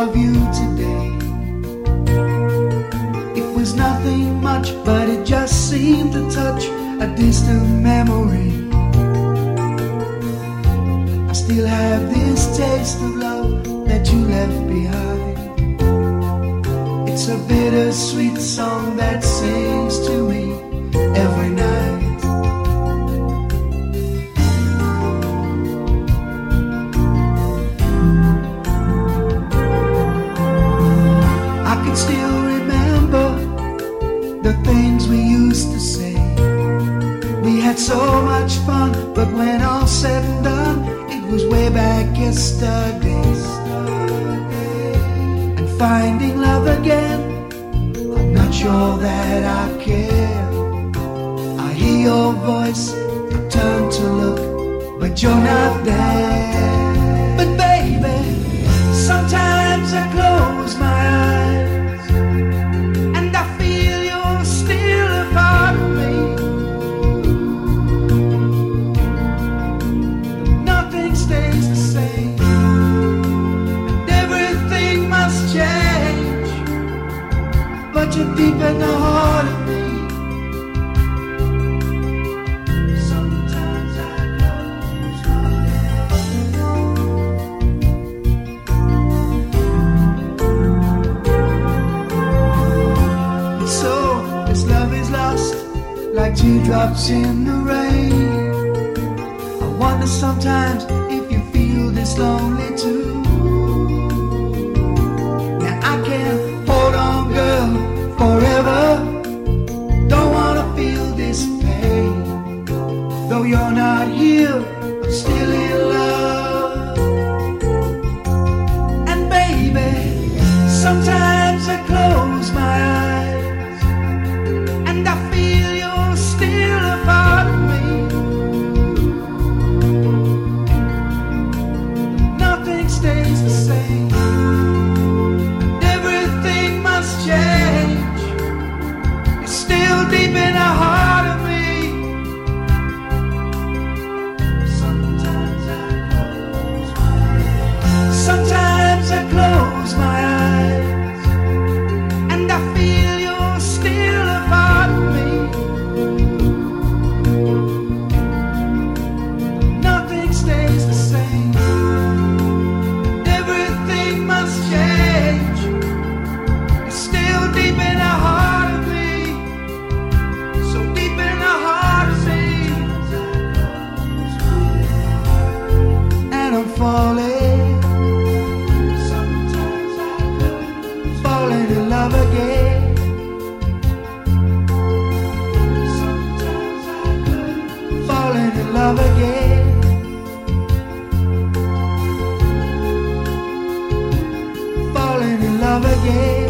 of you today. It was nothing much, but it just seemed to touch a distant memory. I still have this taste of love that you left behind. It's a bittersweet song that sings to me every night. I can still remember the things we used to say. We had so much fun, but when all said and done, it was way back yesterday. And finding love again, I'm not sure that I care. I hear your voice, I turn to look, but you're not there. But baby, sometimes I close my eyes and I feel you're still a part of me. Nothing stays the same, and everything must change, but you're deep in the heart of me. Sometimes I close my eyes. So this love is lost like teardrops in the rain. I wonder sometimes if you feel this lonely too. Now I can't hold on, girl, forever. Don't wanna feel this pain. Though you're not here, I'm still in love. And baby, sometimes I close my eyes and I feel you're still a part of me. Nothing stays the same, everything must change. It's still deep in the heart of me. Sometimes I close my eyes. Sometimes I close my eyes and I feel you're still a part of me. Nothing stays the same, everything must change. It's still deep in the heart of me, so deep in the heart of me. And I'm falling, falling in love again. Falling in love again. Falling in love again.